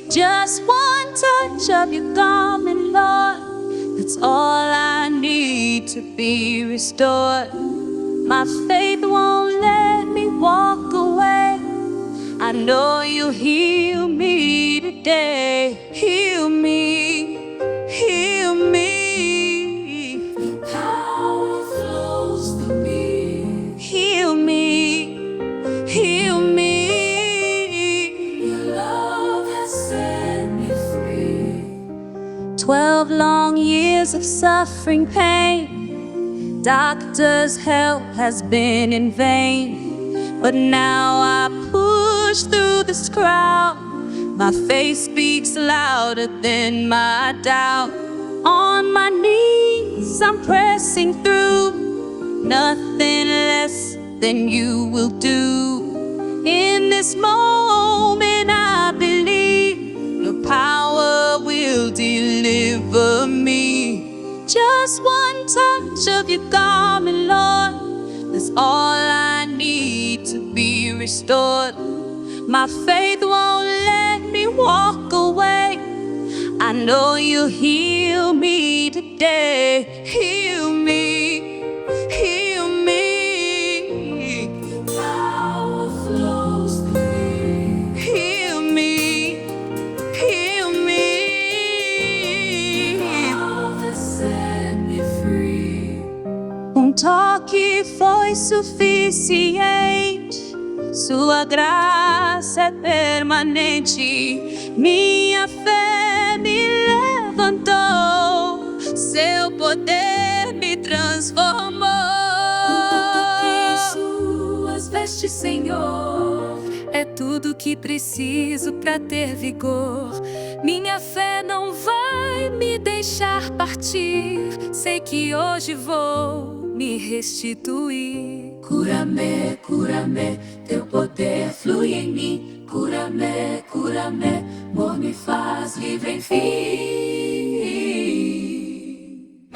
Just one touch of your garment, Lord, that's all I need to be restored. My faith won't let me walk away. I know you'll heal me today. Heal me, heal me. Power flows through me. Heal me, heal me. Your love has set me free. 12 long years of suffering, pain. Doctors' help has been in vain. But now I push through this crowd. My faith speaks louder than my doubt. On my knees I'm pressing through. Nothing less than you will do. In this moment I believe your power will deliver me. Just one touch of your garment, Lord, that's all I need to be restored. My faith won't let me walk away. I know you'll heal me today. Heal me, heal me. Power flows through me. Heal me, heal me. Love has set me free. Um toque foi suficiente. Sua graça é permanente. Minha fé me levantou. Seu poder me transformou. Em suas vestes, Senhor, é tudo que preciso pra ter vigor. Minha fé não vai me deixar partir. Sei que hoje vou me restituir. Cura-me, cura-me, teu poder flui em mim. Cura-me, cura-me, amor me faz livre enfim.